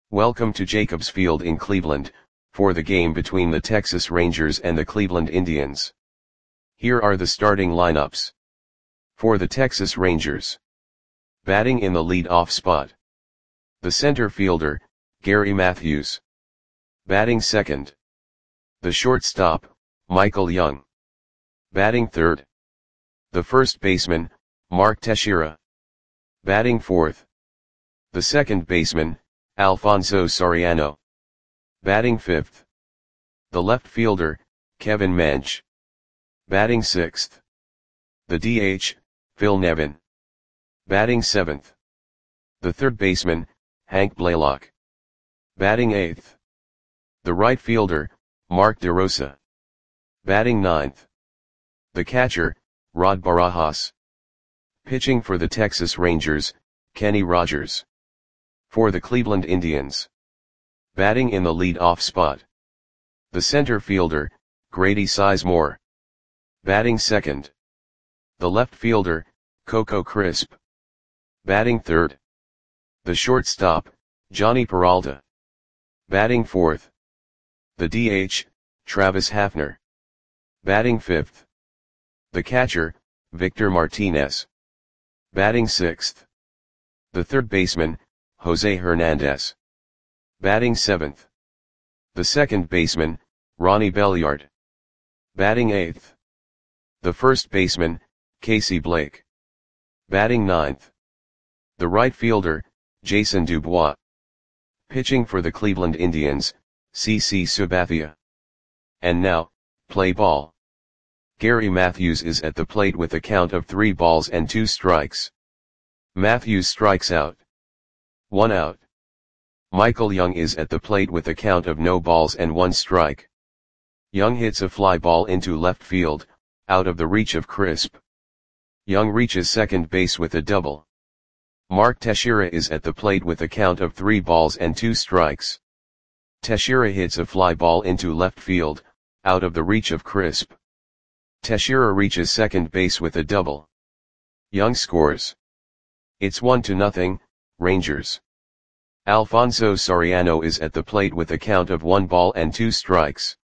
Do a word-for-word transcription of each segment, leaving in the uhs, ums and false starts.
Welcome to Jacobs Field in Cleveland, for the game between the Texas Rangers and the Cleveland Indians. Here are the starting lineups. For the Texas Rangers. Batting in the lead-off spot. The center fielder, Gary Matthews. Batting second. The shortstop, Michael Young. Batting third. The first baseman, Mark Teixeira. Batting fourth. The second baseman, Alfonso Soriano. Batting fifth. The left fielder, Kevin Mench. Batting sixth. The D H, Phil Nevin. Batting seventh. The third baseman, Hank Blaylock. Batting eighth. The right fielder, Mark DeRosa. Batting ninth. The catcher, Rod Barajas. Pitching for the Texas Rangers, Kenny Rogers. For the Cleveland Indians. Batting in the lead-off spot. The center fielder, Grady Sizemore. Batting second. The left fielder, Coco Crisp. Batting third. The shortstop, Johnny Peralta. Batting fourth. The D H, Travis Hafner. Batting fifth. The catcher, Victor Martinez. Batting sixth. The third baseman, Jose Hernandez. Batting seventh. The second baseman, Ronnie Belliard. Batting eighth. The first baseman, Casey Blake. Batting ninth. The right fielder, Jason Dubois. Pitching for the Cleveland Indians, C C Sabathia. And now, play ball. Gary Matthews is at the plate with a count of three balls and two strikes. Matthews strikes out. One out. Michael Young is at the plate with a count of no balls and one strike. Young hits a fly ball into left field, out of the reach of Crisp. Young reaches second base with a double. Mark Teixeira is at the plate with a count of three balls and two strikes. Teixeira hits a fly ball into left field, out of the reach of Crisp. Teixeira reaches second base with a double. Young scores. It's one to nothing, Rangers. Alfonso Soriano is at the plate with a count of one ball and two strikes.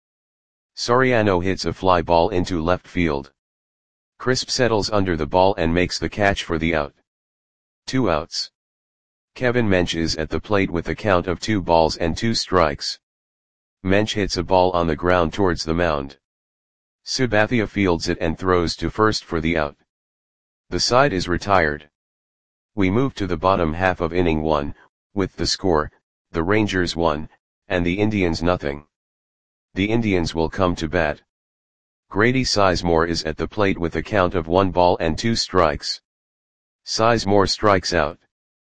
Soriano hits a fly ball into left field. Crisp settles under the ball and makes the catch for the out. Two outs. Kevin Mench is at the plate with a count of two balls and two strikes. Mench hits a ball on the ground towards the mound. Sabathia fields it and throws to first for the out. The side is retired. We move to the bottom half of inning one, with the score, the Rangers one, and the Indians nothing. The Indians will come to bat. Grady Sizemore is at the plate with a count of one ball and two strikes. Sizemore strikes out.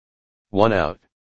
One out.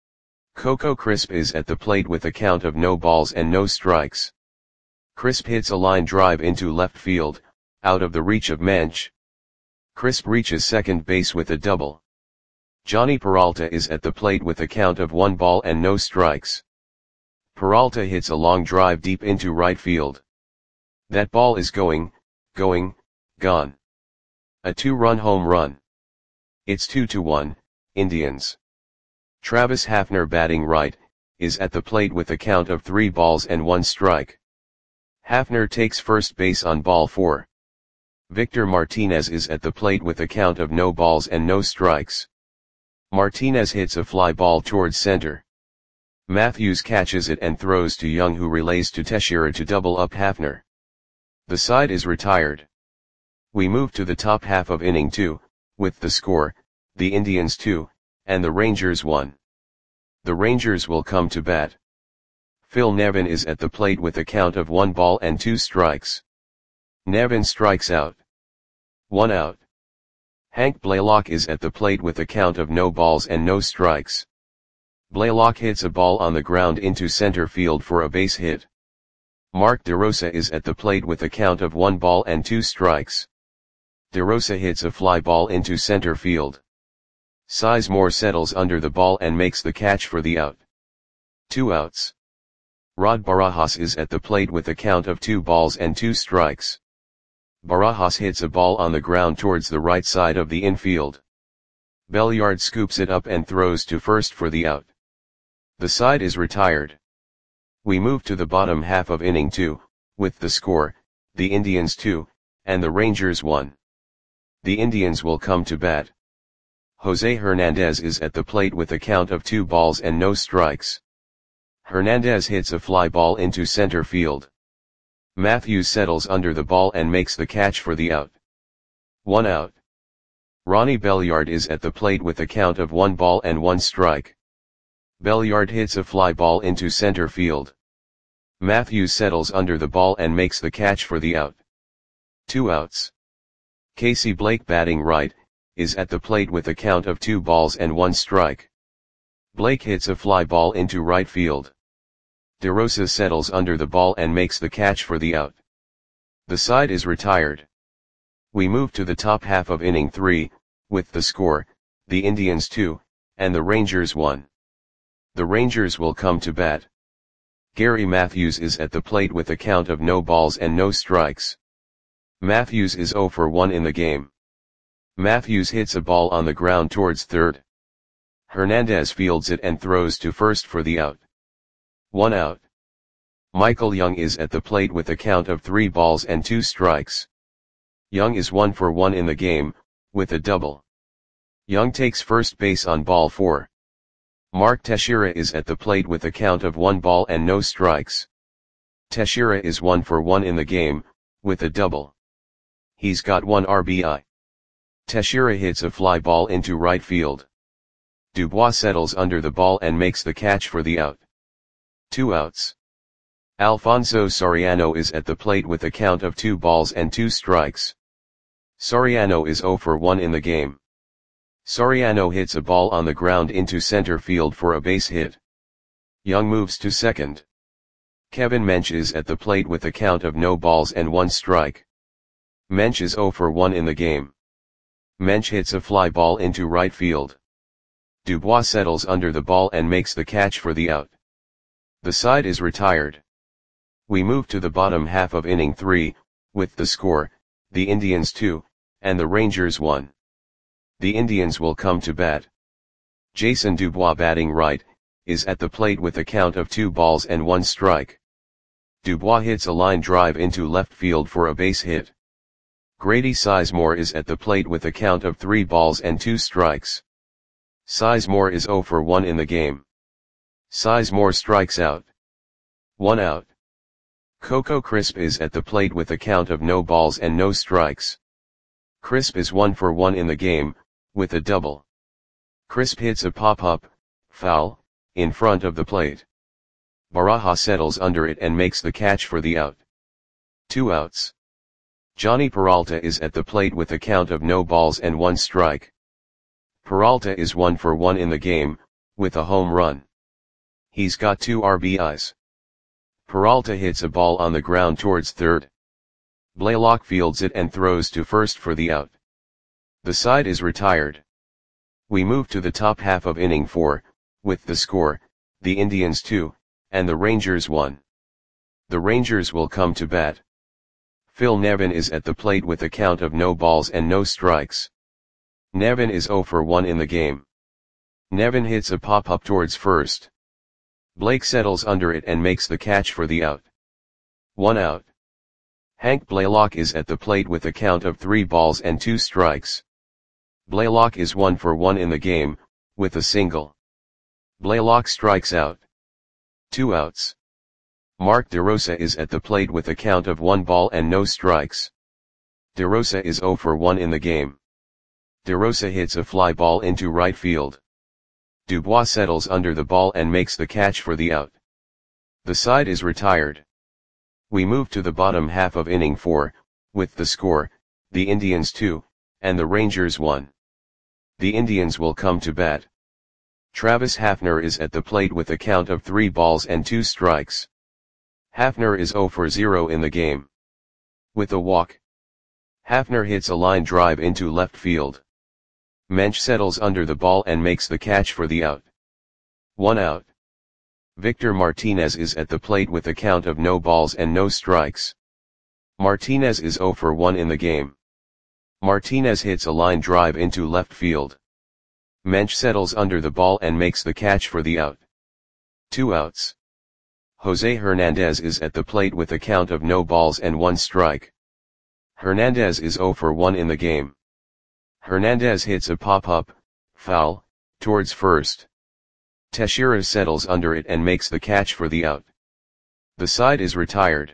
Coco Crisp is at the plate with a count of no balls and no strikes. Crisp hits a line drive into left field, out of the reach of Mench. Crisp reaches second base with a double. Johnny Peralta is at the plate with a count of one ball and no strikes. Peralta hits a long drive deep into right field. That ball is going, going, gone. A two-run home run. It's two to one, Indians. Travis Hafner batting right, is at the plate with a count of three balls and one strike. Hafner takes first base on ball four. Victor Martinez is at the plate with a count of no balls and no strikes. Martinez hits a fly ball towards center. Matthews catches it and throws to Young, who relays to Teixeira to double up Hafner. The side is retired. We move to the top half of inning two, with the score, the Indians two, and the Rangers one. The Rangers will come to bat. Phil Nevin is at the plate with a count of one ball and two strikes. Nevin strikes out. One out. Hank Blaylock is at the plate with a count of no balls and no strikes. Blaylock hits a ball on the ground into center field for a base hit. Mark DeRosa is at the plate with a count of one ball and two strikes. DeRosa hits a fly ball into center field. Sizemore settles under the ball and makes the catch for the out. Two outs. Rod Barajas is at the plate with a count of two balls and two strikes. Barajas hits a ball on the ground towards the right side of the infield. Belliard scoops it up and throws to first for the out. The side is retired. We move to the bottom half of inning two, with the score, the Indians two, and the Rangers one. The Indians will come to bat. Jose Hernandez is at the plate with a count of two balls and no strikes. Hernandez hits a fly ball into center field. Matthews settles under the ball and makes the catch for the out. One out. Ronnie Belliard is at the plate with a count of one ball and one strike. Belliard hits a fly ball into center field. Matthews settles under the ball and makes the catch for the out. Two outs. Casey Blake, batting right, is at the plate with a count of two balls and one strike. Blake hits a fly ball into right field. DeRosa settles under the ball and makes the catch for the out. The side is retired. We move to the top half of inning three, with the score, the Indians two, and the Rangers one. The Rangers will come to bat. Gary Matthews is at the plate with a count of no balls and no strikes. Matthews is zero for one in the game. Matthews hits a ball on the ground towards third. Hernandez fields it and throws to first for the out. One out. Michael Young is at the plate with a count of three balls and two strikes. Young is one for one in the game, with a double. Young takes first base on ball four. Mark Teixeira is at the plate with a count of one ball and no strikes. Teixeira is one for one in the game, with a double. He's got one R B I. Teixeira hits a fly ball into right field. Dubois settles under the ball and makes the catch for the out. Two outs. Alfonso Soriano is at the plate with a count of two balls and two strikes. Soriano is zero for one in the game. Soriano hits a ball on the ground into center field for a base hit. Young moves to second. Kevin Mench is at the plate with a count of no balls and one strike. Mench is zero for one in the game. Mench hits a fly ball into right field. Dubois settles under the ball and makes the catch for the out. The side is retired. We move to the bottom half of inning three, with the score, the Indians two, and the Rangers one. The Indians will come to bat. Jason Dubois, batting right, is at the plate with a count of two balls and one strike. Dubois hits a line drive into left field for a base hit. Grady Sizemore is at the plate with a count of three balls and two strikes. Sizemore is zero for one in the game. Sizemore strikes out. One out. Coco Crisp is at the plate with a count of no balls and no strikes. Crisp is one for one in the game, with a double. Crisp hits a pop-up, foul, in front of the plate. Baraja settles under it and makes the catch for the out. Two outs. Johnny Peralta is at the plate with a count of no balls and one strike. Peralta is one for one in the game, with a home run. He's got two R B Is. Peralta hits a ball on the ground towards third. Blaylock fields it and throws to first for the out. The side is retired. We move to the top half of inning four, with the score, the Indians two, and the Rangers one. The Rangers will come to bat. Phil Nevin is at the plate with a count of no balls and no strikes. Nevin is zero for one in the game. Nevin hits a pop-up towards first. Blake settles under it and makes the catch for the out. One out. Hank Blaylock is at the plate with a count of three balls and two strikes. Blaylock is one for one in the game, with a single. Blaylock strikes out. Two outs. Mark DeRosa is at the plate with a count of one ball and no strikes. DeRosa is zero for one in the game. DeRosa hits a fly ball into right field. Dubois settles under the ball and makes the catch for the out. The side is retired. We move to the bottom half of inning four, with the score, the Indians two, and the Rangers one. The Indians will come to bat. Travis Hafner is at the plate with a count of three balls and two strikes. Hafner is zero for zero in the game. With a walk. Hafner hits a line drive into left field. Mench settles under the ball and makes the catch for the out. One out. Victor Martinez is at the plate with a count of no balls and no strikes. Martinez is zero for one in the game. Martinez hits a line drive into left field. Mench settles under the ball and makes the catch for the out. Two outs. Jose Hernandez is at the plate with a count of no balls and one strike. Hernandez is oh for one in the game. Hernandez hits a pop-up, foul, towards first. Teixeira settles under it and makes the catch for the out. The side is retired.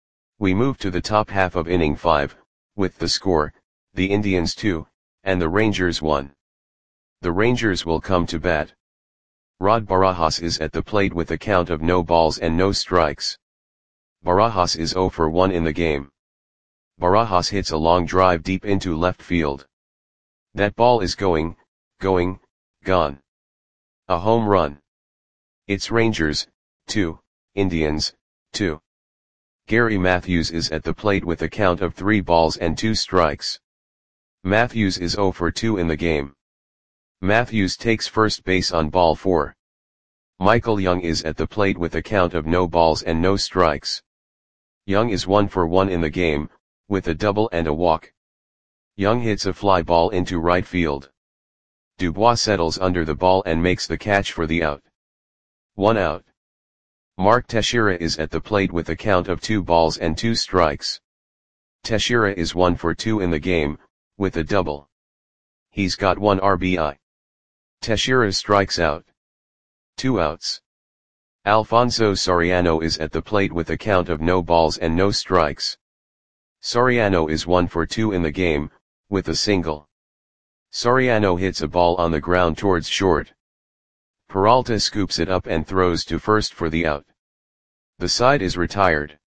We move to the top half of inning five, with the score, the Indians two, and the Rangers one. The Rangers will come to bat. Rod Barajas is at the plate with a count of no balls and no strikes. Barajas is oh for one in the game. Barajas hits a long drive deep into left field. That ball is going, going, gone. A home run. It's Rangers, two, Indians, two. Gary Matthews is at the plate with a count of three balls and two strikes. Matthews is oh for two in the game. Matthews takes first base on ball four. Michael Young is at the plate with a count of no balls and no strikes. Young is one for one in the game, with a double and a walk. Young hits a fly ball into right field. Dubois settles under the ball and makes the catch for the out. One out. Mark Teixeira is at the plate with a count of two balls and two strikes. Teixeira is one for two in the game, with a double. He's got one R B I. Teixeira strikes out. Two outs. Alfonso Soriano is at the plate with a count of no balls and no strikes. Soriano is one for two in the game, with a single. Soriano hits a ball on the ground towards short. Peralta scoops it up and throws to first for the out. The side is retired.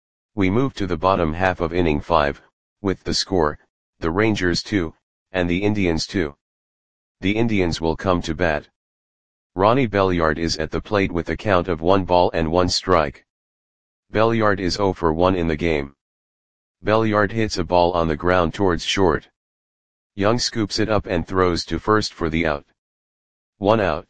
We move to the bottom half of inning five, with the score, the Rangers two, and the Indians two. The Indians will come to bat. Ronnie Belliard is at the plate with a count of one ball and one strike. Belliard is oh for one in the game. Belliard hits a ball on the ground towards short. Young scoops it up and throws to first for the out. One out.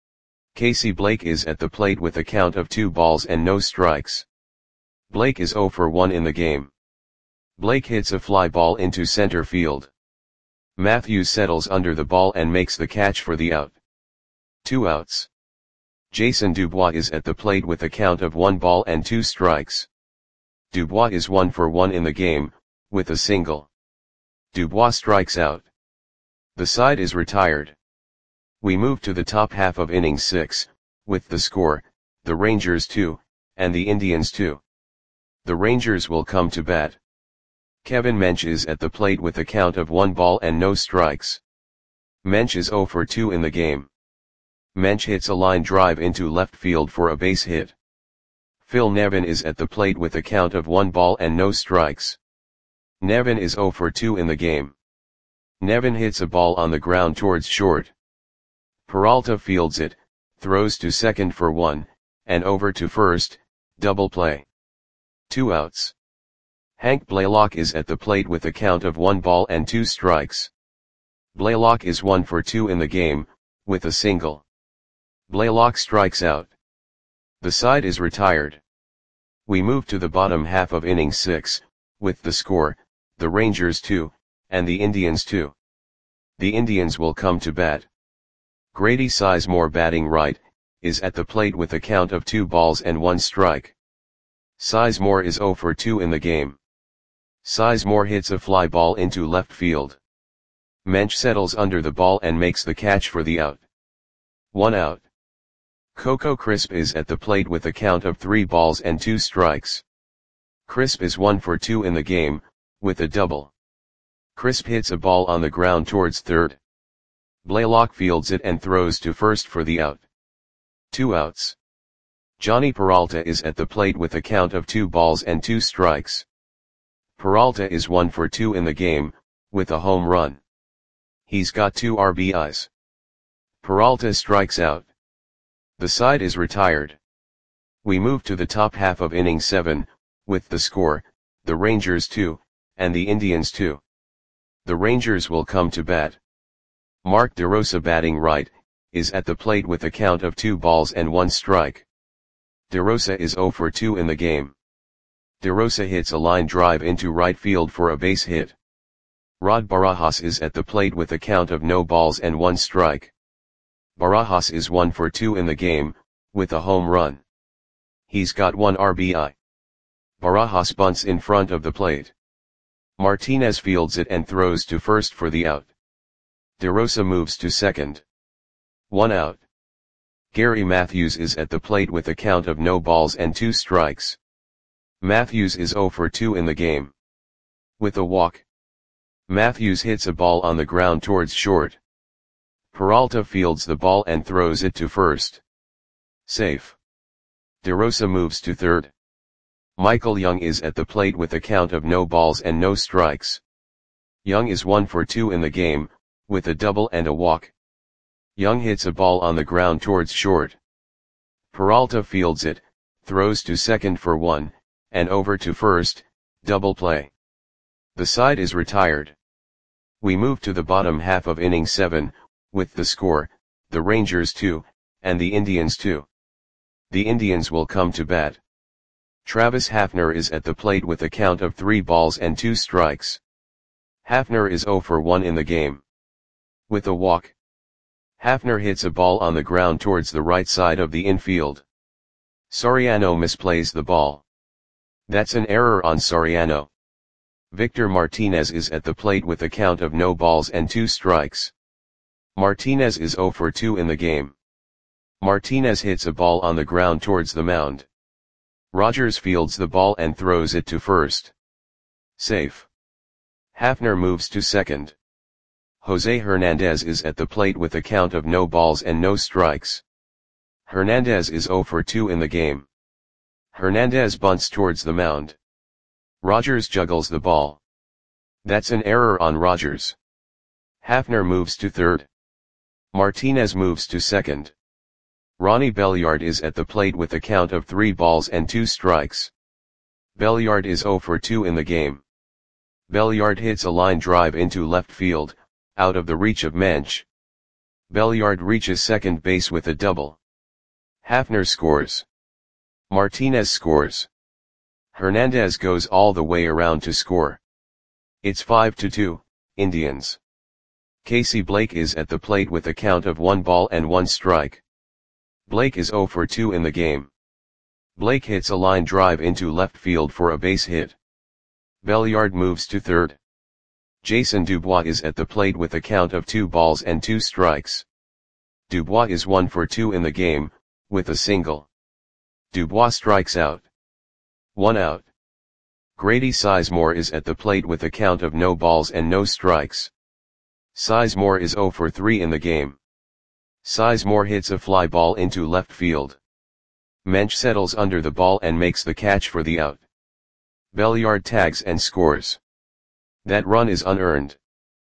Casey Blake is at the plate with a count of two balls and no strikes. Blake is oh for one in the game. Blake hits a fly ball into center field. Matthews settles under the ball and makes the catch for the out. Two outs. Jason Dubois is at the plate with a count of one ball and two strikes. Dubois is one for one in the game, with a single. Dubois strikes out. The side is retired. We move to the top half of inning six, with the score, the Rangers two, and the Indians two. The Rangers will come to bat. Kevin Mench is at the plate with a count of one ball and no strikes. Mench is oh for two in the game. Mench hits a line drive into left field for a base hit. Phil Nevin is at the plate with a count of one ball and no strikes. Nevin is oh for two in the game. Nevin hits a ball on the ground towards short. Peralta fields it, throws to second for one, and over to first, double play. Two outs. Hank Blaylock is at the plate with a count of one ball and two strikes. Blaylock is one for two in the game, with a single. Blaylock strikes out. The side is retired. We move to the bottom half of inning six, with the score, the Rangers two, and the Indians two. The Indians will come to bat. Grady Sizemore, batting right, is at the plate with a count of two balls and one strike. Sizemore is oh for two in the game. Sizemore hits a fly ball into left field. Mench settles under the ball and makes the catch for the out. One out. Coco Crisp is at the plate with a count of three balls and two strikes. Crisp is one for two in the game, with a double. Crisp hits a ball on the ground towards third. Blaylock fields it and throws to first for the out. Two outs. Johnny Peralta is at the plate with a count of two balls and two strikes. Peralta is one for two in the game, with a home run. He's got two R B Is. Peralta strikes out. The side is retired. We move to the top half of inning seven, with the score, the Rangers two, and the Indians two. The Rangers will come to bat. Mark DeRosa, batting right, is at the plate with a count of two balls and one strike. DeRosa is oh for two in the game. DeRosa hits a line drive into right field for a base hit. Rod Barajas is at the plate with a count of no balls and one strike. Barajas is one for two in the game, with a home run. He's got one R B I. Barajas bunts in front of the plate. Martinez fields it and throws to first for the out. De Rosa moves to second. One out. Gary Matthews is at the plate with a count of no balls and two strikes. Matthews is zero for two in the game. With a walk. Matthews hits a ball on the ground towards short. Peralta fields the ball and throws it to first. Safe. De Rosa moves to third. Michael Young is at the plate with a count of no balls and no strikes. Young is one for two in the game, with a double and a walk. Young hits a ball on the ground towards short. Peralta fields it, throws to second for one, and over to first, double play. The side is retired. We move to the bottom half of inning seven, with the score, the Rangers two, and the Indians two. The Indians will come to bat. Travis Hafner is at the plate with a count of three balls and two strikes. Hafner is zero for one in the game. With a walk. Hafner hits a ball on the ground towards the right side of the infield. Soriano misplays the ball. That's an error on Soriano. Victor Martinez is at the plate with a count of no balls and two strikes. Martinez is zero for two in the game. Martinez hits a ball on the ground towards the mound. Rogers fields the ball and throws it to first. Safe. Hafner moves to second. Jose Hernandez is at the plate with a count of no balls and no strikes. Hernandez is zero for two in the game. Hernandez bunts towards the mound. Rogers juggles the ball. That's an error on Rogers. Hafner moves to third. Martinez moves to second. Ronnie Belliard is at the plate with a count of three balls and two strikes. Belliard is zero for two in the game. Belliard hits a line drive into left field, out of the reach of Mensch. Belliard reaches second base with a double. Hafner scores. Martinez scores. Hernandez goes all the way around to score. It's five to two, Indians. Casey Blake is at the plate with a count of one ball and one strike. Blake is zero for two in the game. Blake hits a line drive into left field for a base hit. Belliard moves to third. Jason Dubois is at the plate with a count of two balls and two strikes. Dubois is one for two in the game, with a single. Dubois strikes out. One out. Grady Sizemore is at the plate with a count of no balls and no strikes. Sizemore is zero for three in the game. Sizemore hits a fly ball into left field. Mensch settles under the ball and makes the catch for the out. Belliard tags and scores. That run is unearned.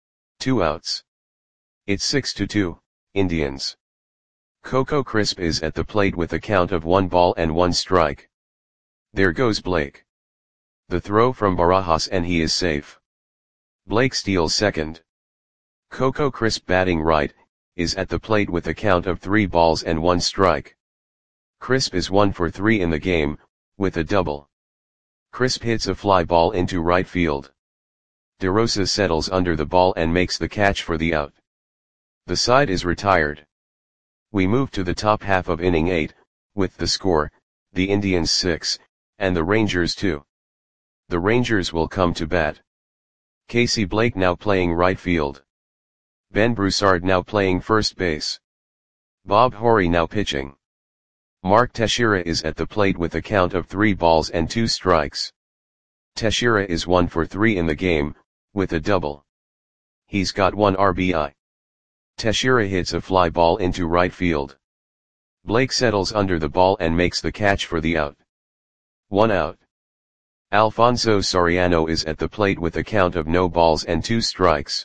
Two outs. It's six to two, Indians. Coco Crisp is at the plate with a count of one ball and one strike. There goes Blake. The throw from Barajas and he is safe. Blake steals second. Coco Crisp batting right, is at the plate with a count of three balls and one strike. Crisp is one for three in the game, with a double. Crisp hits a fly ball into right field. De Rosa settles under the ball and makes the catch for the out. The side is retired. We move to the top half of inning eight, with the score, the Indians six, and the Rangers two. The Rangers will come to bat. Casey Blake now playing right field. Ben Broussard now playing first base. Bob Horry now pitching. Mark Teixeira is at the plate with a count of three balls and two strikes. Teixeira is one for three in the game, with a double. He's got one R B I. Teixeira hits a fly ball into right field. Blake settles under the ball and makes the catch for the out. One out. Alfonso Soriano is at the plate with a count of no balls and two strikes.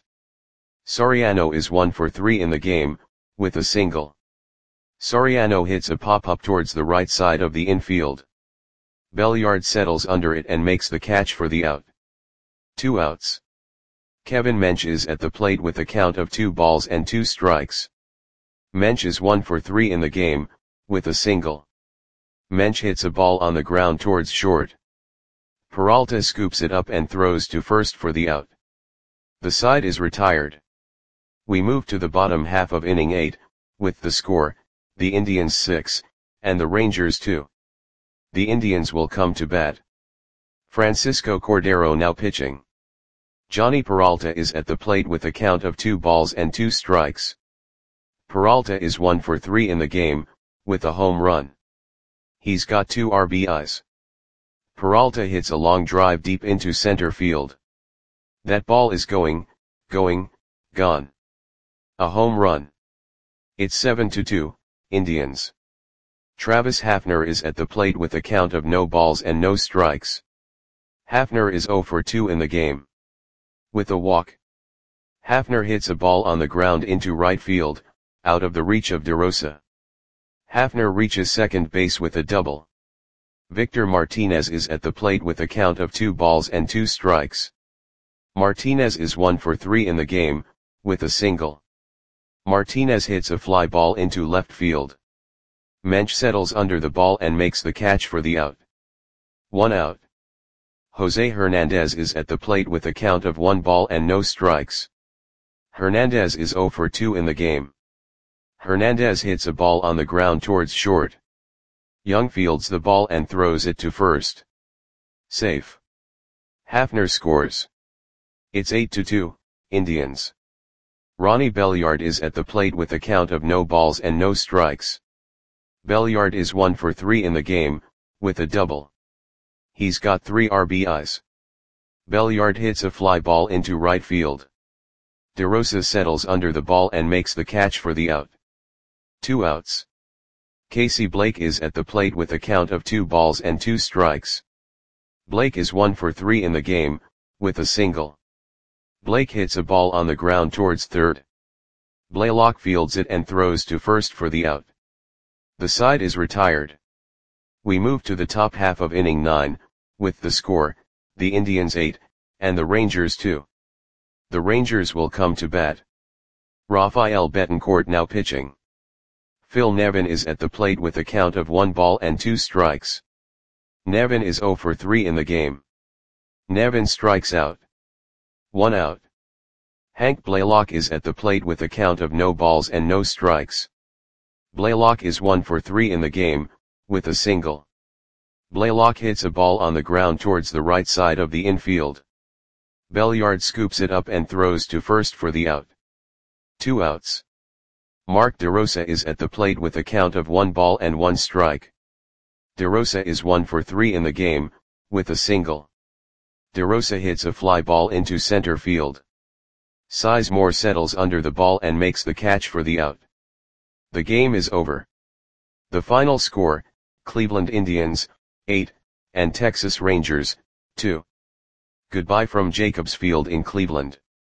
Soriano is one for three in the game, with a single. Soriano hits a pop-up towards the right side of the infield. Belliard settles under it and makes the catch for the out. Two outs. Kevin Mensch is at the plate with a count of two balls and two strikes. Mensch is one for three in the game, with a single. Mensch hits a ball on the ground towards short. Peralta scoops it up and throws to first for the out. The side is retired. We move to the bottom half of inning eight, with the score, the Indians six, and the Rangers two. The Indians will come to bat. Francisco Cordero now pitching. Johnny Peralta is at the plate with a count of two balls and two strikes. Peralta is one for three in the game, with a home run. He's got two R B Is. Peralta hits a long drive deep into center field. That ball is going, going, gone. A home run. It's seven to two, Indians. Travis Hafner is at the plate with a count of no balls and no strikes. Hafner is zero for two in the game. With a walk. Hafner hits a ball on the ground into right field, out of the reach of DeRosa. Hafner reaches second base with a double. Victor Martinez is at the plate with a count of two balls and two strikes. Martinez is one for three in the game, with a single. Martinez hits a fly ball into left field. Mensch settles under the ball and makes the catch for the out. One out. Jose Hernandez is at the plate with a count of one ball and no strikes. Hernandez is zero for two in the game. Hernandez hits a ball on the ground towards short. Young fields the ball and throws it to first. Safe. Hafner scores. It's eight to two, Indians. Ronnie Belliard is at the plate with a count of no balls and no strikes. Belliard is one for three in the game, with a double. He's got three R B Is. Belliard hits a fly ball into right field. DeRosa settles under the ball and makes the catch for the out. Two outs. Casey Blake is at the plate with a count of two balls and two strikes. Blake is one for three in the game, with a single. Blake hits a ball on the ground towards third. Blaylock fields it and throws to first for the out. The side is retired. We move to the top half of inning nine, with the score, the Indians eight, and the Rangers two. The Rangers will come to bat. Rafael Betancourt now pitching. Phil Nevin is at the plate with a count of one ball and two strikes. Nevin is zero for three in the game. Nevin strikes out. One out. Hank Blaylock is at the plate with a count of no balls and no strikes. Blaylock is one for three in the game, with a single. Blaylock hits a ball on the ground towards the right side of the infield. Belliard scoops it up and throws to first for the out. Two outs. Mark DeRosa is at the plate with a count of one ball and one strike. DeRosa is one for three in the game, with a single. DeRosa hits a fly ball into center field. Sizemore settles under the ball and makes the catch for the out. The game is over. The final score, Cleveland Indians, eight, and Texas Rangers, two. Goodbye from Jacobs Field in Cleveland.